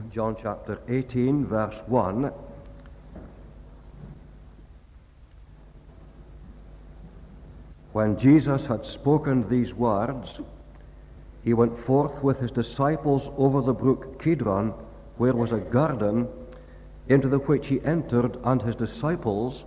John chapter 18, verse 1. When Jesus had spoken these words, he went forth with his disciples over the brook Kidron, where was a garden, into the which he entered, and his disciples.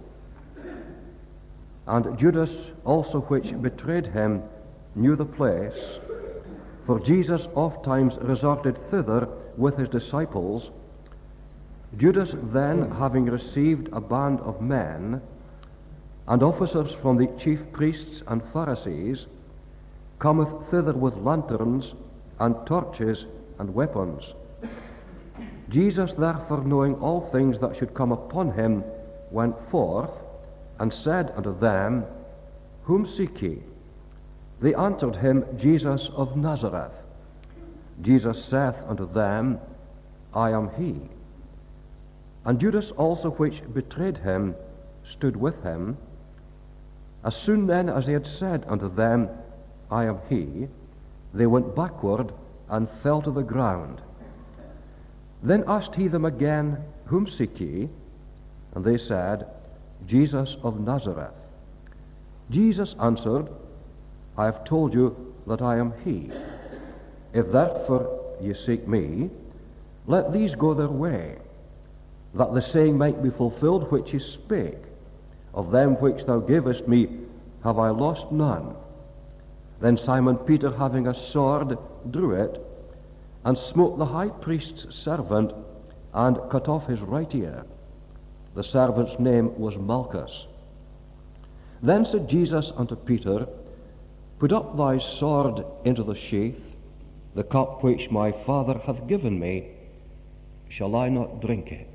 And Judas also, which betrayed him, knew the place. For Jesus ofttimes resorted thither with his disciples. Judas then, having received a band of men, and officers from the chief priests and Pharisees, cometh thither with lanterns, and torches, and weapons. Jesus therefore, knowing all things that should come upon him, went forth, and said unto them, Whom seek ye? They answered him, Jesus of Nazareth. Jesus saith unto them, I am he. And Judas also, which betrayed him, stood with him. As soon then as he had said unto them, I am he, they went backward and fell to the ground. Then asked he them again, Whom seek ye? And they said, Jesus of Nazareth. Jesus answered, I have told you that I am he. If therefore ye seek me, let these go their way, that the saying might be fulfilled which he spake, Of them which thou gavest me have I lost none. Then Simon Peter, having a sword, drew it, and smote the high priest's servant, and cut off his right ear. The servant's name was Malchus. Then said Jesus unto Peter, Put up thy sword into the sheath. The cup which my Father hath given me, shall I not drink it?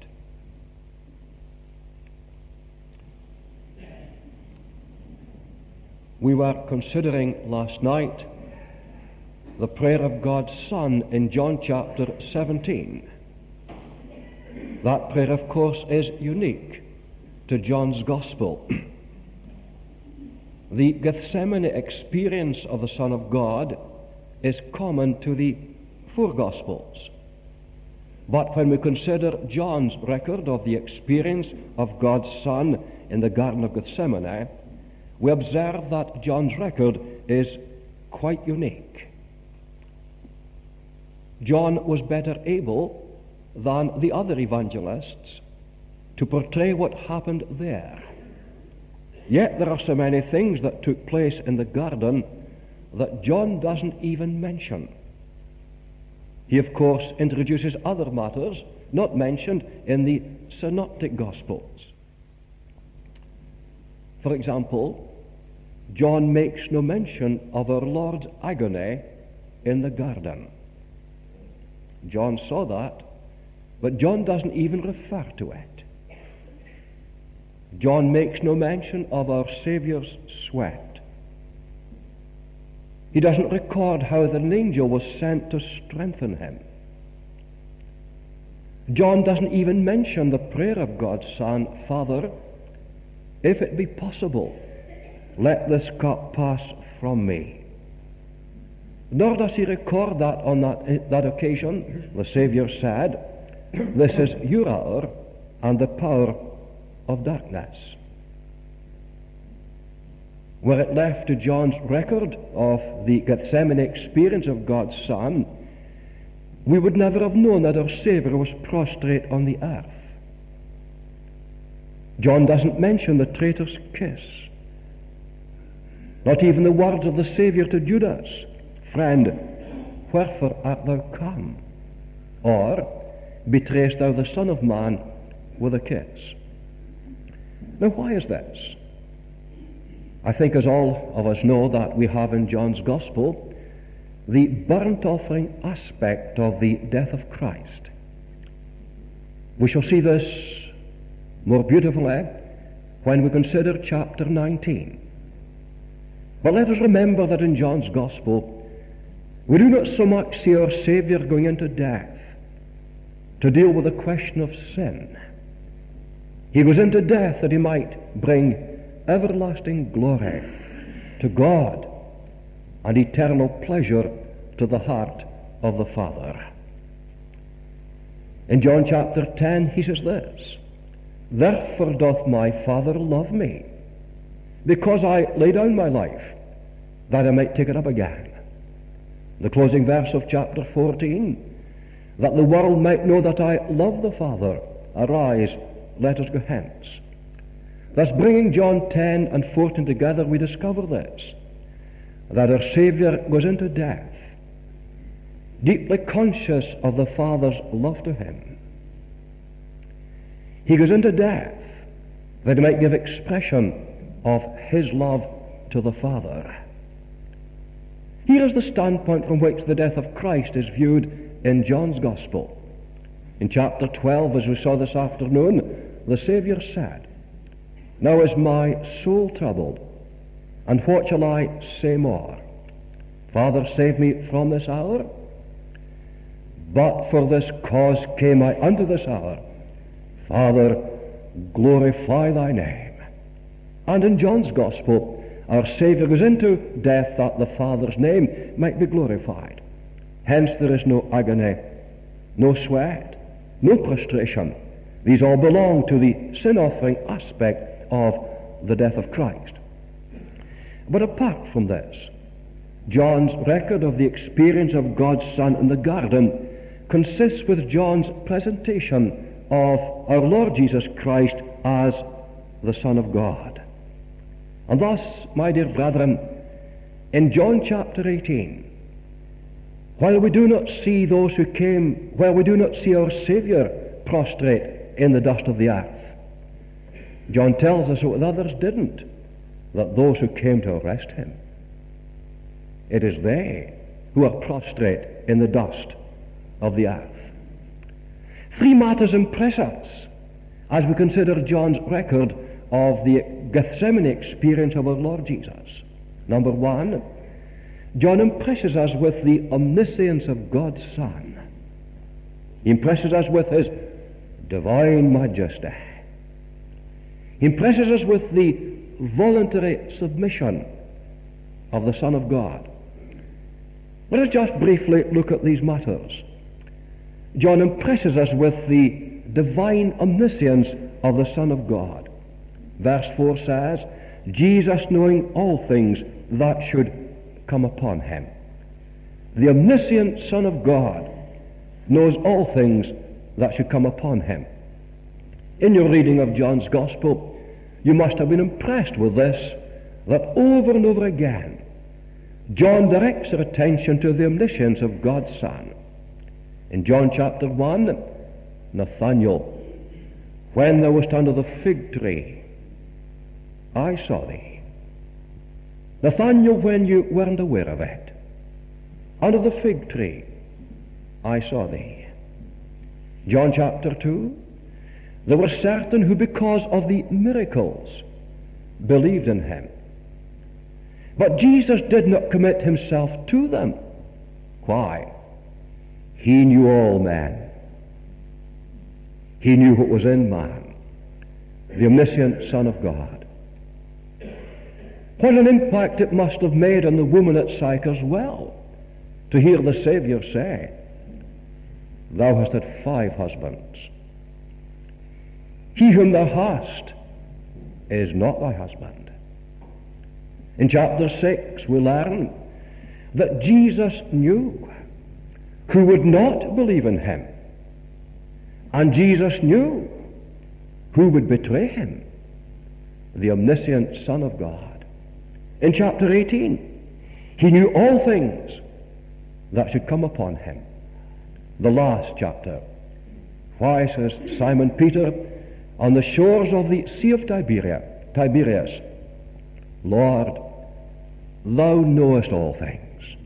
We were considering last night the prayer of God's Son in John chapter 17. That prayer, of course, is unique to John's Gospel. The Gethsemane experience of the Son of God is common to the four Gospels. But when we consider John's record of the experience of God's Son in the Garden of Gethsemane, we observe that John's record is quite unique. John was better able than the other evangelists to portray what happened there. Yet there are so many things that took place in the garden that John doesn't even mention. He, of course, introduces other matters not mentioned in the synoptic Gospels. For example, John makes no mention of our Lord's agony in the garden. John saw that, but John doesn't even refer to it. John makes no mention of our Saviour's sweat. He doesn't record how an angel was sent to strengthen him. John doesn't even mention the prayer of God's Son, Father, if it be possible, let this cup pass from me. Nor does he record that on that occasion the Saviour said, This is your hour and the power of darkness. Were it left to John's record of the Gethsemane experience of God's Son, we would never have known that our Saviour was prostrate on the earth. John doesn't mention the traitor's kiss, not even the words of the Saviour to Judas, Friend, wherefore art thou come? Or, betrayest thou the Son of Man with a kiss? Now, why is this? I think, as all of us know, that we have in John's Gospel the burnt offering aspect of the death of Christ. We shall see this more beautifully when we consider chapter 19. But let us remember that in John's Gospel, we do not so much see our Saviour going into death to deal with the question of sin. He goes into death that he might bring everlasting glory to God and eternal pleasure to the heart of the Father. In John chapter 10 he says this, "Therefore doth my Father love me, because I lay down my life, that I might take it up again." The closing verse of chapter 14, "That the world might know that I love the Father. Arise, let us go hence." Thus, bringing John 10 and 14 together, we discover this, that our Saviour goes into death, deeply conscious of the Father's love to him. He goes into death that he might give expression of his love to the Father. Here is the standpoint from which the death of Christ is viewed in John's Gospel. In chapter 12, as we saw this afternoon, the Saviour said, "Now is my soul troubled, and what shall I say more? Father, save me from this hour. But for this cause came I unto this hour. Father, glorify thy name." And in John's Gospel, our Saviour goes into death that the Father's name might be glorified. Hence there is no agony, no sweat, no prostration. These all belong to the sin-offering aspect of the death of Christ. But apart from this, John's record of the experience of God's Son in the garden consists with John's presentation of our Lord Jesus Christ as the Son of God. And thus, my dear brethren, in John chapter 18, while we do not see our Saviour prostrate in the dust of the earth, John tells us what the others didn't, that those who came to arrest him, it is they who are prostrate in the dust of the earth. Three matters impress us as we consider John's record of the Gethsemane experience of our Lord Jesus. Number one, John impresses us with the omniscience of God's Son. He impresses us with his divine majesty. He impresses us with the voluntary submission of the Son of God. Let us just briefly look at these matters. John impresses us with the divine omniscience of the Son of God. Verse 4 says, "Jesus knowing all things that should come upon him." The omniscient Son of God knows all things that should come upon him. In your reading of John's Gospel, you must have been impressed with this, that over and over again, John directs our attention to the omniscience of God's Son. In John chapter 1, Nathanael, "When thou wast under the fig tree, I saw thee." Nathanael, when you weren't aware of it, under the fig tree, I saw thee. John chapter 2, there were certain who, because of the miracles, believed in him. But Jesus did not commit himself to them. Why? He knew all men. He knew what was in man, the omniscient Son of God. What an impact it must have made on the woman at Sychar's well to hear the Saviour say, "Thou hast had 5 husbands. He whom thou hast is not thy husband." In chapter 6 we learn that Jesus knew who would not believe in him, and Jesus knew who would betray him, the omniscient Son of God. In chapter 18, he knew all things that should come upon him. The last chapter, why, says Simon Peter, on the shores of the Sea of Tiberias, "Lord, thou knowest all things.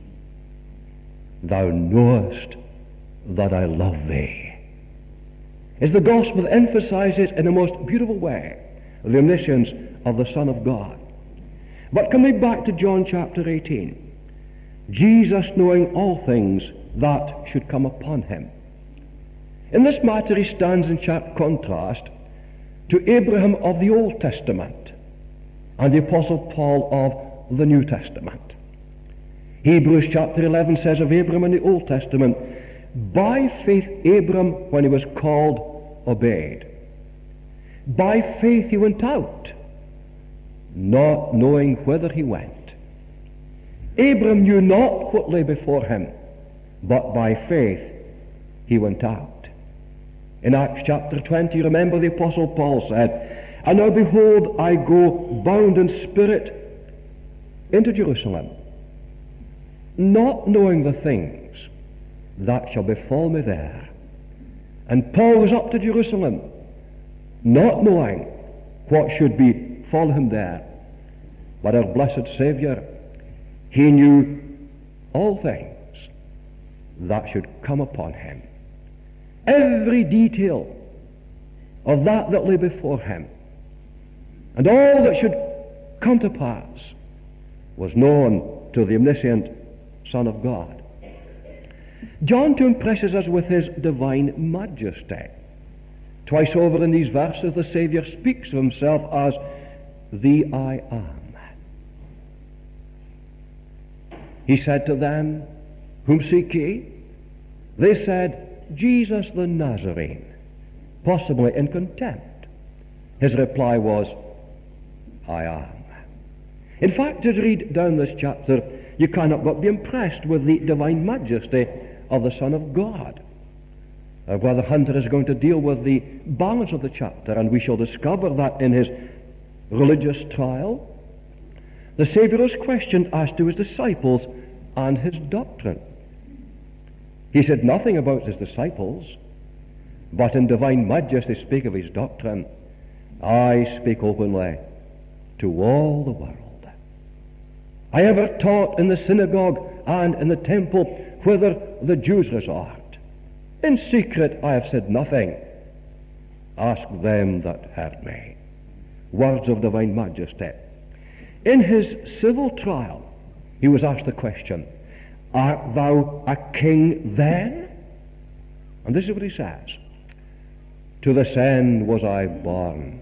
Thou knowest that I love thee." It's the gospel that emphasizes in a most beautiful way the omniscience of the Son of God. But coming back to John chapter 18, Jesus knowing all things that should come upon him. In this matter he stands in sharp contrast to Abraham of the Old Testament and the Apostle Paul of the New Testament. Hebrews chapter 11 says of Abraham in the Old Testament By faith Abram, when he was called, obeyed. By faith he went out, not knowing whither he went. Abram knew not what lay before him, but by faith he went out. In Acts chapter 20, remember the Apostle Paul said, "And now behold, I go bound in spirit into Jerusalem, not knowing the things that shall befall me there." And Paul was up to Jerusalem, not knowing what should befall him there. But our blessed Saviour, he knew all things that should come upon him. Every detail of that lay before him, and all that should come to pass, was known to the omniscient Son of God. John too impresses us with his divine majesty. Twice over in these verses the Saviour speaks of himself as the I am. He said to them, "Whom seek ye?" They said, "Jesus the Nazarene," possibly in contempt. His reply was, "I am." In fact, as you read down this chapter, you cannot but be impressed with the divine majesty of the Son of God. Brother Hunter is going to deal with the balance of the chapter, and we shall discover that in his religious trial, the Saviour is questioned as to his disciples and his doctrine. He said nothing about his disciples, but in divine majesty speak of his doctrine. "I speak openly to all the world. I ever taught in the synagogue and in the temple whither the Jews resort. In secret I have said nothing. Ask them that heard me." Words of divine majesty. In his civil trial, he was asked the question, "Art thou a king then?" And this is what he says: "To this end was I born.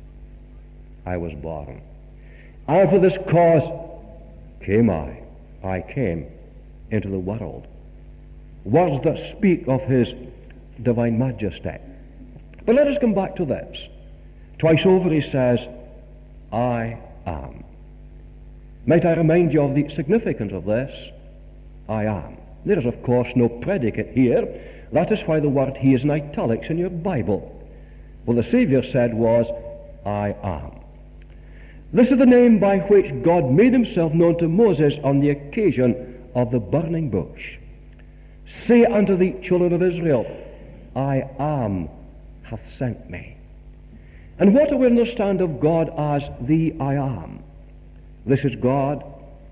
I was born. And for this cause came I came into the world." Words that speak of his divine majesty. But let us come back to this. Twice over he says, "I am." Might I remind you of the significance of this? I am. There is, of course, no predicate here. That is why the word "he" is in italics in your Bible. What the Saviour said was, "I am." This is the name by which God made himself known to Moses on the occasion of the burning bush. "Say unto the children of Israel, I am hath sent me." And what do we understand of God as the I am? This is God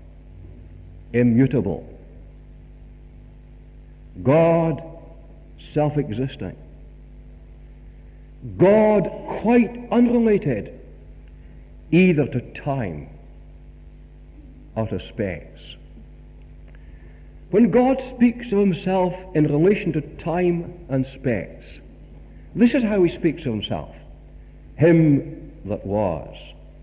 immutable. God self-existing. God quite unrelated either to time or to space. When God speaks of himself in relation to time and space, this is how he speaks of himself: him that was,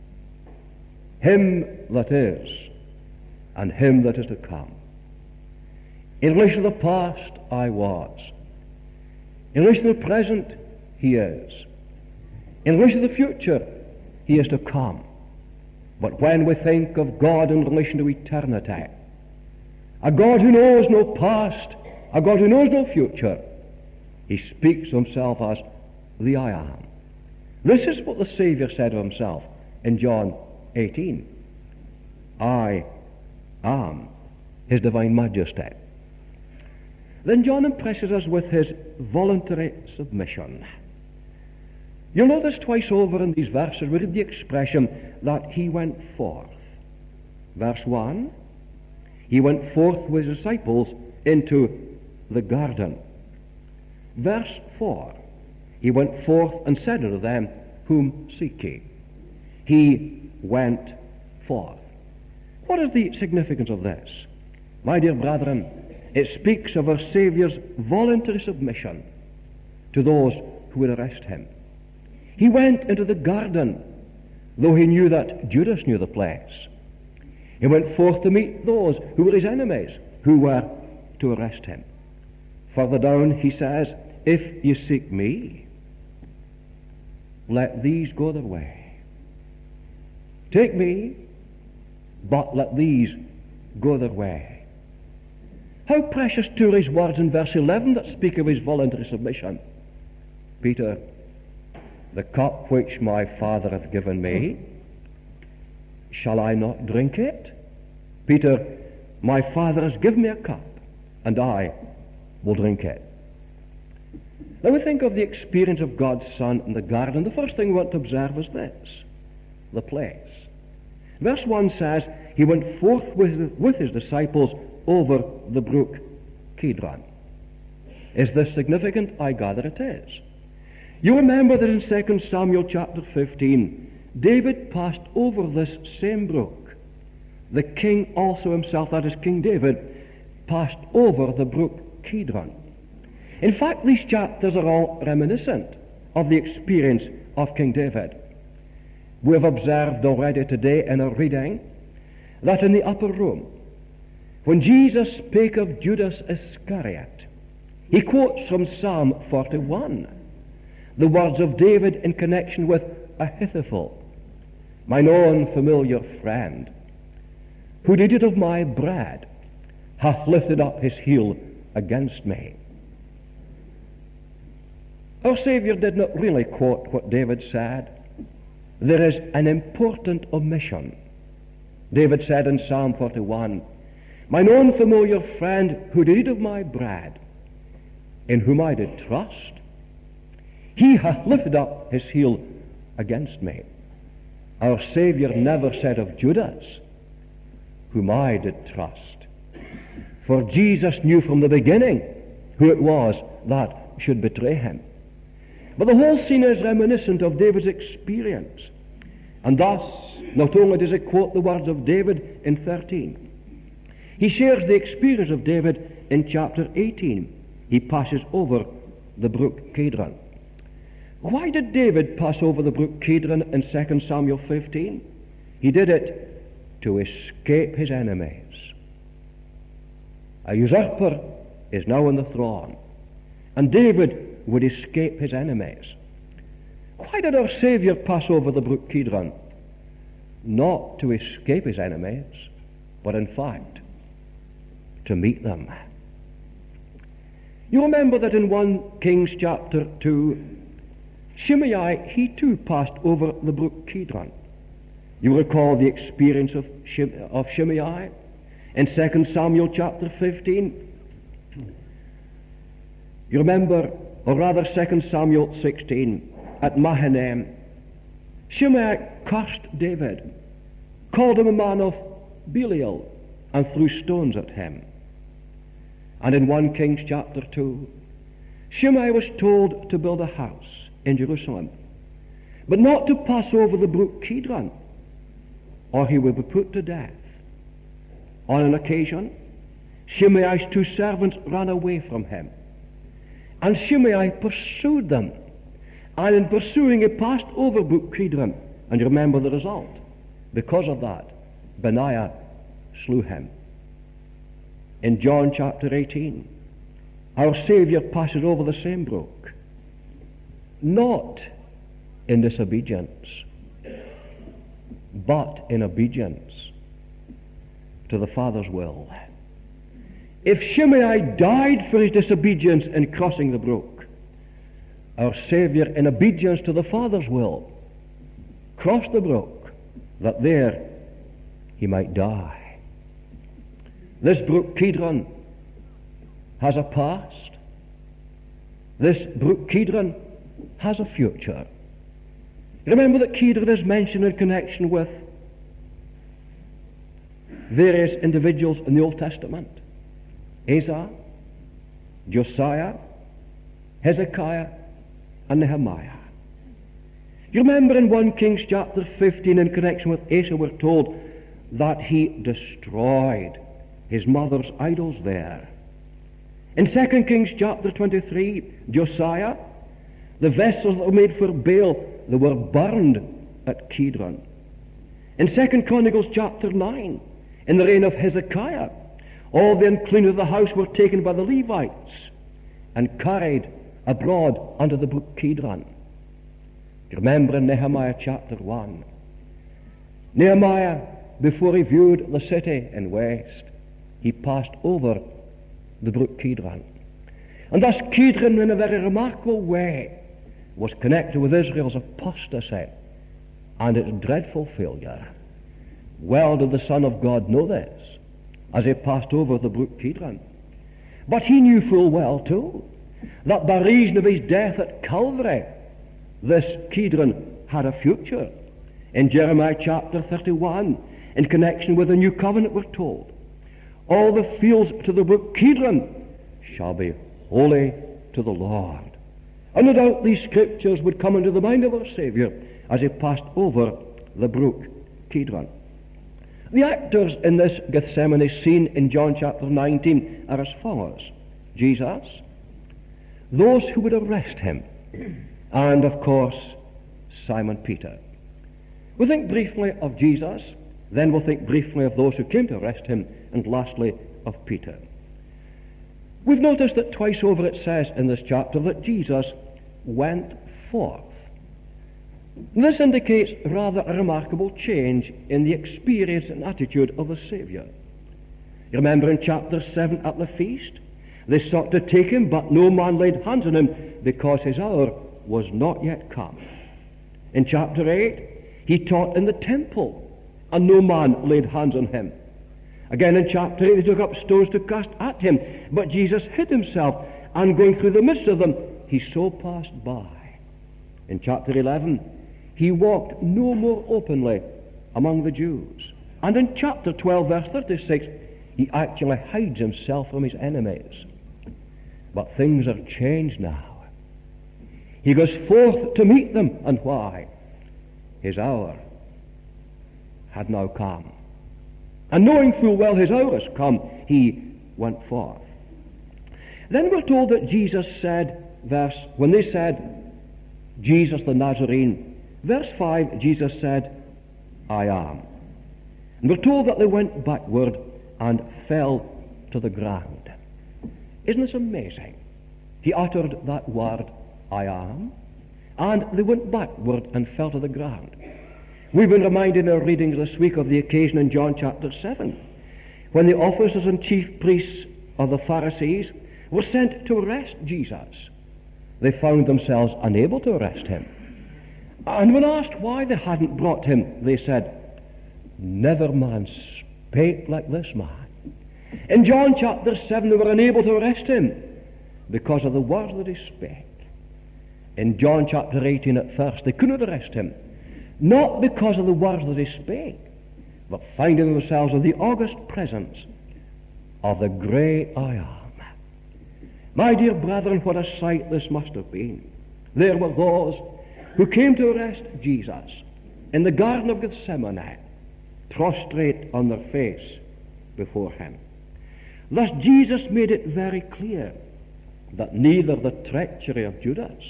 him that is, and him that is to come. In relation to the past, I was. In relation to the present, he is. In relation to the future, he is to come. But when we think of God in relation to eternity, a God who knows no past, a God who knows no future, he speaks of himself as the I am. This is what the Saviour said of himself in John 18. I am his divine majesty. Then John impresses us with his voluntary submission. You'll notice twice over in these verses we read the expression that he went forth. Verse 1, he went forth with his disciples into the garden. Verse 4, he went forth and said unto them, "Whom seek ye?" He went forth. What is the significance of this? My dear brethren, it speaks of our Saviour's voluntary submission to those who would arrest him. He went into the garden, though he knew that Judas knew the place. He went forth to meet those who were his enemies, who were to arrest him. Further down he says, if you seek me, let these go their way. Take me, but let these go their way. How precious too his words in verse 11 that speak of his voluntary submission. Peter, the cup which my Father hath given me, shall I not drink it? Peter, my Father has given me a cup, and I will drink it. Now we think of the experience of God's Son in the garden. The first thing we want to observe is this, the place. Verse 1 says, he went forth with his disciples over the brook Kidron. Is this significant? I gather it is. You remember that in 2 Samuel chapter 15, David passed over this same brook. The king also himself, that is King David, passed over the brook Kidron. In fact, these chapters are all reminiscent of the experience of King David. We have observed already today in our reading that in the upper room, when Jesus spake of Judas Iscariot, he quotes from Psalm 41, the words of David in connection with Ahithophel, mine own familiar friend, who did eat of my bread, hath lifted up his heel against me. Our Saviour did not really quote what David said. There is an important omission. David said in Psalm 41, mine own familiar friend who did eat of my bread, in whom I did trust, he hath lifted up his heel against me. Our Saviour never said of Judas, whom I did trust. For Jesus knew from the beginning who it was that should betray him. But the whole scene is reminiscent of David's experience. And thus, not only does it quote the words of David in 13, he shares the experience of David in chapter 18. He passes over the brook Kidron. Why did David pass over the brook Kidron in 2 Samuel 15? He did it to escape his enemies. A usurper is now on the throne, and David would escape his enemies. Why did our Saviour pass over the brook Kidron? Not to escape his enemies, but in fact, to meet them. You remember that in 1 Kings chapter 2, Shimei, he too passed over the brook Kidron. You recall the experience of Shimei in 2 Samuel chapter 15. You remember, or rather 2 Samuel 16, at Mahanaim, Shimei cursed David, called him a man of Belial, and threw stones at him. And in 1 Kings chapter 2, Shimei was told to build a house in Jerusalem, but not to pass over the brook Kidron, or he would be put to death. On an occasion, Shimei's two servants ran away from him, and Shimei pursued them, and in pursuing he passed over brook Kidron, and you remember the result. Because of that, Benaiah slew him. In John chapter 18, our Saviour passes over the same brook, not in disobedience, but in obedience to the Father's will. If Shimei died for his disobedience in crossing the brook, our Saviour, in obedience to the Father's will, crossed the brook, that there he might die. This brook Kidron has a past. This brook Kidron has a future. Remember that Kidron is mentioned in connection with various individuals in the Old Testament. Asa, Josiah, Hezekiah, and Nehemiah. You remember in 1 Kings chapter 15, in connection with Asa, we're told that he destroyed his mother's idols there. In 2 Kings chapter 23, Josiah, the vessels that were made for Baal, they were burned at Kidron. In 2 Chronicles chapter 9, in the reign of Hezekiah, all the unclean of the house were taken by the Levites and carried abroad unto the brook Kidron. You remember in Nehemiah chapter 1, Nehemiah, before he viewed the city in west, he passed over the brook Kidron. And thus Kidron, in a very remarkable way, was connected with Israel's apostasy and its dreadful failure. Well did the Son of God know this as he passed over the brook Kidron. But he knew full well, too, that by reason of his death at Calvary, this Kidron had a future. In Jeremiah chapter 31, in connection with the new covenant, we're told, all the fields to the brook Kidron shall be holy to the Lord. And no doubt these scriptures would come into the mind of our Saviour as he passed over the brook Kidron. The actors in this Gethsemane scene in John chapter 19 are as follows: Jesus, those who would arrest him, and of course Simon Peter. We'll think briefly of Jesus, then we'll think briefly of those who came to arrest him, and lastly of Peter. We've noticed that twice over it says in this chapter that Jesus went forth. This indicates rather a remarkable change in the experience and attitude of the Saviour. You remember in chapter 7 at the feast, they sought to take him, but no man laid hands on him because his hour was not yet come. In chapter 8, he taught in the temple, and no man laid hands on him. Again in chapter 8, they took up stones to cast at him, but Jesus hid himself, and going through the midst of them, he so passed by. In chapter 11, he walked no more openly among the Jews. And in chapter 12, verse 36, he actually hides himself from his enemies. But things are changed now. He goes forth to meet them, and why? His hour had now come. And knowing full well his hour has come, he went forth. Then we're told that Jesus said, when they said, Jesus the Nazarene, verse 5, Jesus said, I am. And we're told that they went backward and fell to the ground. Isn't this amazing? He uttered that word, I am, and they went backward and fell to the ground. We've been reminded in our readings this week of the occasion in John chapter 7, when the officers and chief priests of the Pharisees were sent to arrest Jesus. They found themselves unable to arrest him. And when asked why they hadn't brought him, they said, never man spake like this man. In John chapter 7, they were unable to arrest him because of the words that he spake. In John chapter 18 at first, they couldn't arrest him, not because of the words that he spake, but finding themselves in the august presence of the great I am. My dear brethren, what a sight this must have been. There were those who came to arrest Jesus in the Garden of Gethsemane, prostrate on their face before him. Thus Jesus made it very clear that neither the treachery of Judas,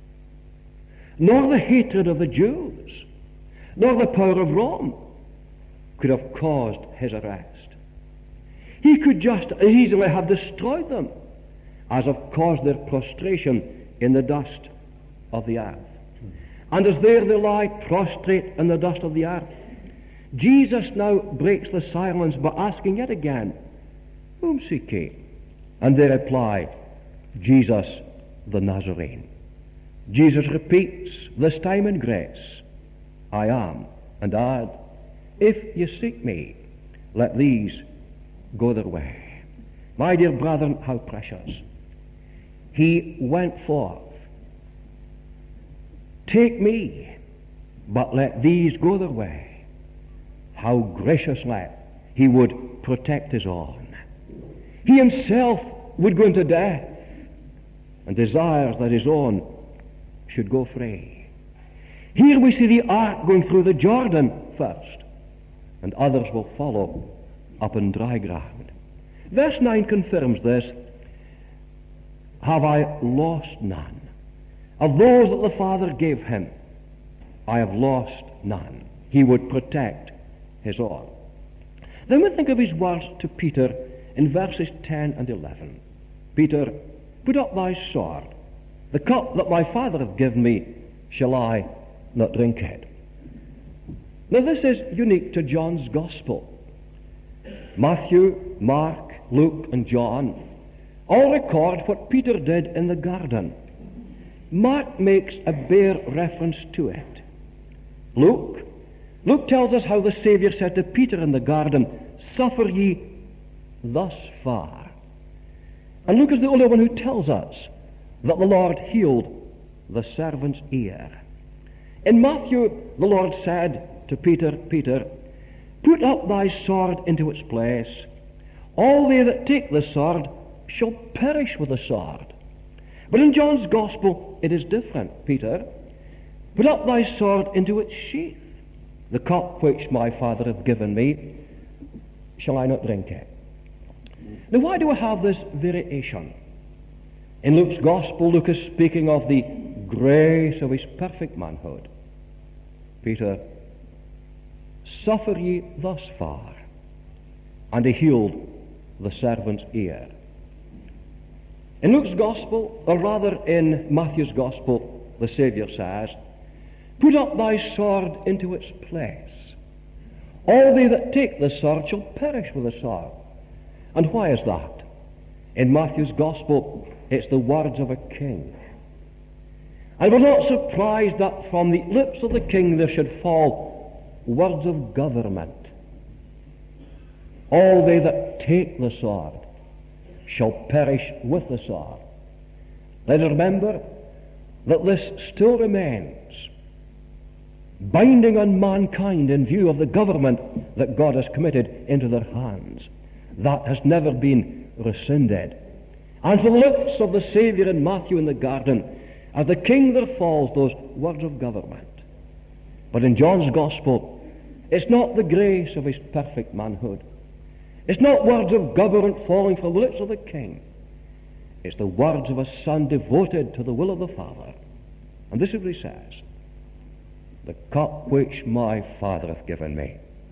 nor the hatred of the Jews, nor the power of Rome could have caused his arrest. He could just as easily have destroyed them as have caused their prostration in the dust of the earth. And as there they lie prostrate in the dust of the earth, Jesus now breaks the silence by asking yet again, whom seek ye? And they reply, Jesus the Nazarene. Jesus repeats, this time in grace, I am, and add, if you seek me, let these go their way. My dear brethren, how precious. He went forth. Take me, but let these go their way. How graciously he would protect his own. He himself would go into death and desires that his own should go free. Here we see the ark going through the Jordan first, and others will follow up in dry ground. Verse 9 confirms this. Have I lost none? Of those that the Father gave him, I have lost none. He would protect his own. Then we think of his words to Peter in verses 10 and 11. Peter, Put up thy sword. The cup that my Father hath given me, shall I not drink it? Now this is unique to John's Gospel. Matthew, Mark, Luke, and John all record what Peter did in the garden. Mark makes a bare reference to it. Luke tells us how the Saviour said to Peter in the garden, "Suffer ye thus far." And Luke is the only one who tells us that the Lord healed the servant's ear. In Matthew, the Lord said to Peter, "Peter, put up thy sword into its place. All they that take the sword shall perish with the sword." But in John's Gospel, it is different. "Peter, put up thy sword into its sheath. The cup which my Father hath given me, shall I not drink it?" Now, why do we have this variation? In Luke's Gospel, Luke is speaking of the grace of his perfect manhood. "Peter, suffer ye thus far." And he healed the servant's ear. In Luke's Gospel, or rather in Matthew's Gospel, the Saviour says, "Put up thy sword into its place. All they that take the sword shall perish with the sword." And why is that? In Matthew's Gospel, it's the words of a king. And we're not surprised that from the lips of the king there should fall words of government. All they that take the sword shall perish with the sword. Let us remember that this still remains binding on mankind in view of the government that God has committed into their hands. That has never been rescinded. And from the lips of the Saviour in Matthew in the garden, as the king there falls those words of government. But in John's Gospel, it's not the grace of his perfect manhood. It's not words of government falling from the lips of the king. It's the words of a son devoted to the will of the Father. And this is what he says: "The cup which my Father hath given me,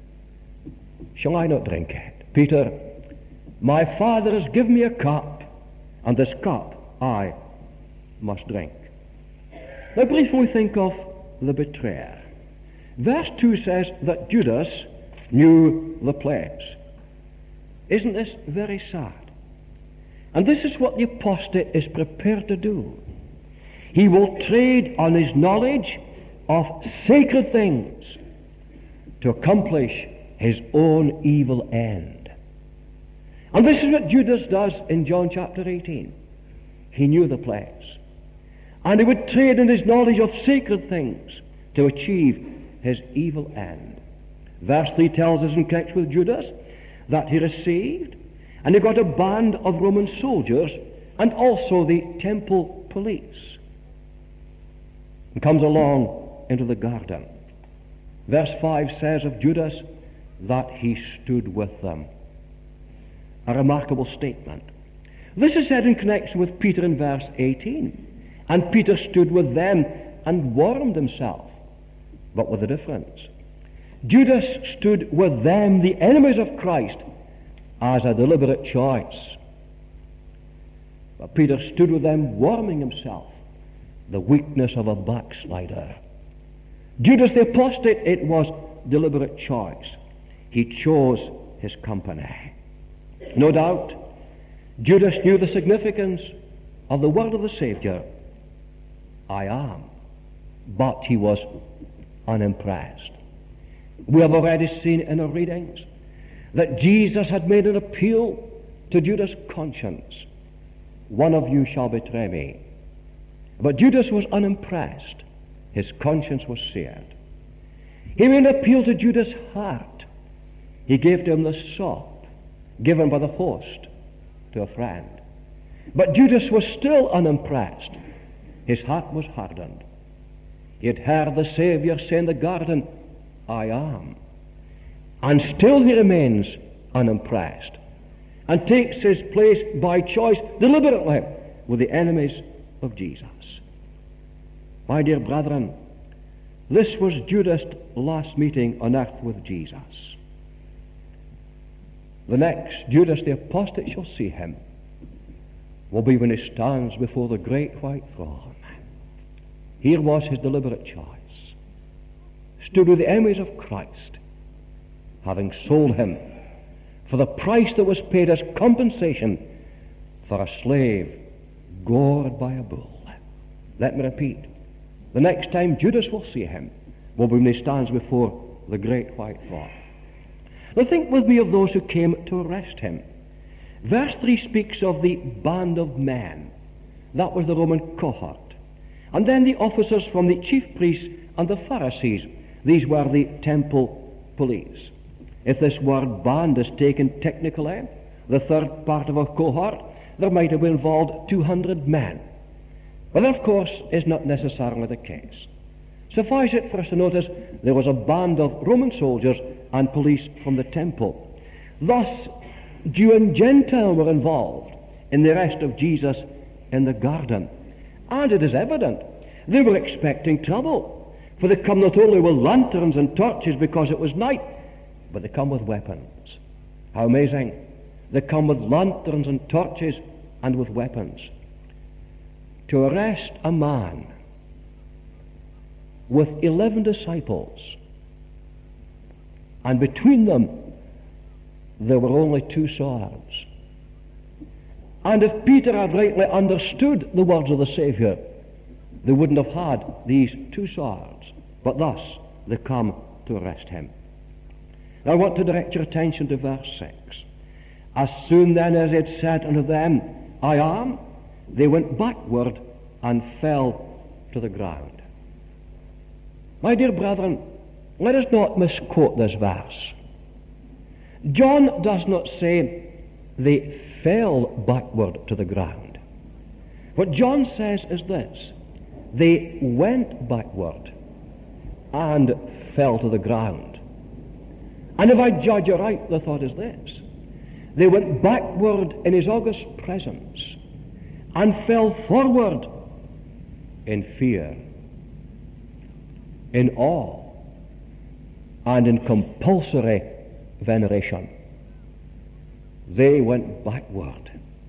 shall I not drink it?" "Peter, my Father has given me a cup, and this cup I must drink." Now briefly we think of the betrayer. Verse 2 says that Judas knew the place. Isn't this very sad? And this is what the apostate is prepared to do. He will trade on his knowledge of sacred things to accomplish his own evil end. And this is what Judas does in John chapter 18. He knew the place. And he would trade in his knowledge of sacred things to achieve his evil end. Verse 3 tells us in connection with Judas that he received and he got a band of Roman soldiers and also the temple police, and comes along into the garden. Verse 5 says of Judas that he stood with them. A remarkable statement. This is said in connection with Peter in verse 18. "And Peter stood with them and warmed himself." But with a difference. Judas stood with them, the enemies of Christ, as a deliberate choice. But Peter stood with them warming himself, the weakness of a backslider. Judas the apostate, it was deliberate choice. He chose his company. No doubt, Judas knew the significance of the word of the Saviour, "I am," but he was unimpressed. We have already seen in our readings that Jesus had made an appeal to Judas' conscience. "One of you shall betray me." But Judas was unimpressed. His conscience was seared. He made an appeal to Judas' heart. He gave to him the sop given by the host to a friend. But Judas was still unimpressed. His heart was hardened. He had heard the Saviour say in the garden, "I am." And still he remains unimpressed and takes his place by choice deliberately with the enemies of Jesus. My dear brethren, this was Judas' last meeting on earth with Jesus. The next, Judas the apostate shall see him will be when he stands before the great white throne. Here was his deliberate choice. Stood with the enemies of Christ, having sold him for the price that was paid as compensation for a slave gored by a bull. Let me repeat, the next time Judas will see him will be when he stands before the great white throne. Now think with me of those who came to arrest him. Verse 3 speaks of the band of men. That was the Roman cohort. And then the officers from the chief priests and the Pharisees. These were the temple police. If this word band is taken technically, the third part of a cohort, there might have involved 200 men. But that, of course, is not necessarily the case. Suffice it for us to notice there was a band of Roman soldiers and police from the temple. Thus, Jew and Gentile were involved in the arrest of Jesus in the garden. And it is evident they were expecting trouble, for they come not only with lanterns and torches because it was night, but they come with weapons. How amazing! They come with lanterns and torches and with weapons. To arrest a man with 11 disciples, and between them there were only 2 swords. And if Peter had rightly understood the words of the Savior, they wouldn't have had these 2 swords. But thus they come to arrest him. Now I want to direct your attention to verse 6. As soon then as it said unto them, I am, they went backward and fell to the ground. My dear brethren, let us not misquote this verse. John does not say they fell backward to the ground. What John says is this: they went backward and fell to the ground. And if I judge aright, the thought is this: they went backward in his august presence and fell forward in fear, in awe, and in compulsory veneration. They went backward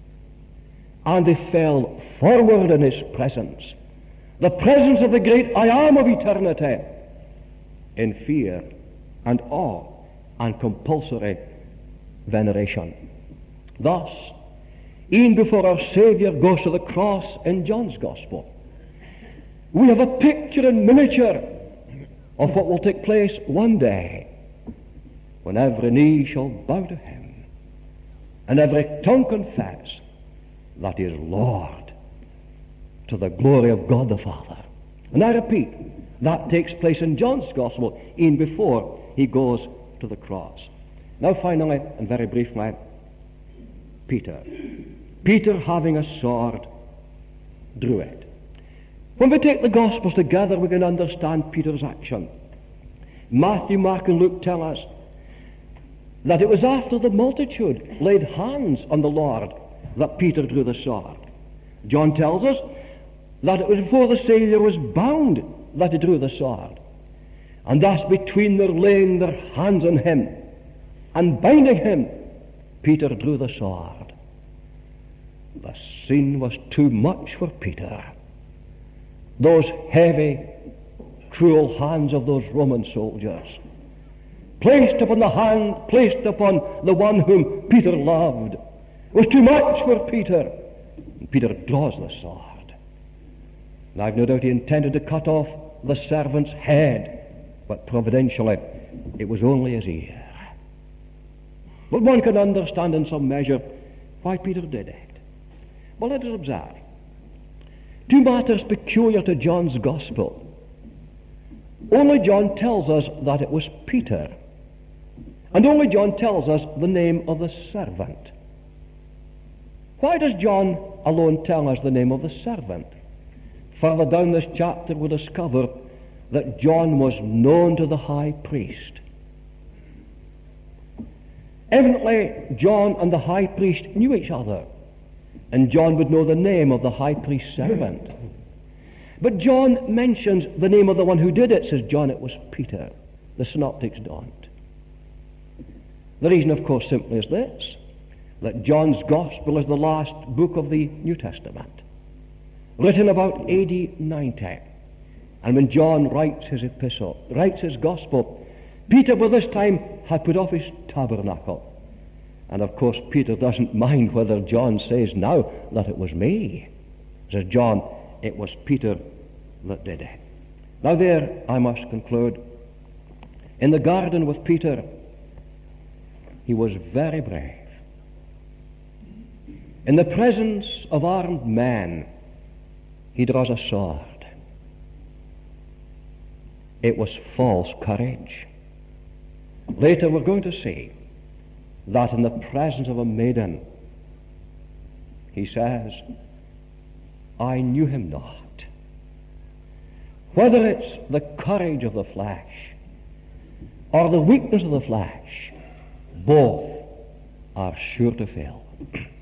and they fell forward in his presence, the presence of the great I Am of eternity, in fear and awe and compulsory veneration. Thus, even before our Savior goes to the cross in John's Gospel, we have a picture in miniature of what will take place one day when every knee shall bow to him and every tongue confess that he is Lord, to the glory of God the Father. And I repeat, that takes place in John's Gospel even before he goes to the cross. Now finally, and very briefly, Peter. Peter, having a sword, drew it. When we take the Gospels together, we can understand Peter's action. Matthew, Mark, and Luke tell us that it was after the multitude laid hands on the Lord that Peter drew the sword. John tells us that it was before the Savior was bound that he drew the sword. And thus between their laying their hands on him and binding him, Peter drew the sword. The scene was too much for Peter. Those heavy, cruel hands of those Roman soldiers, placed upon the hand, placed upon the one whom Peter loved, was too much for Peter. And Peter draws the sword. And I've no doubt he intended to cut off the servant's head, but providentially it was only his ear. But one can understand in some measure why Peter did it. Well, let us observe 2 matters peculiar to John's Gospel. Only John tells us that it was Peter, and only John tells us the name of the servant. Why does John alone tell us the name of the servant? Further down this chapter we discover that John was known to the high priest. Evidently, John and the high priest knew each other, and John would know the name of the high priest's servant. But John mentions the name of the one who did it. Says John, it was Peter. The synoptics don't. The reason, of course, simply is this: that John's Gospel is the last book of the New Testament, written about AD 90. And when John writes his epistle, writes his Gospel, Peter by this time had put off his tabernacle. And of course Peter doesn't mind whether John says now that it was me. Says John, it was Peter that did it. Now there I must conclude. In the garden with Peter, he was very brave. In the presence of armed men, he draws a sword. It was false courage. Later we're going to see that in the presence of a maiden, he says, I knew him not. Whether it's the courage of the flesh or the weakness of the flesh, both are sure to fail.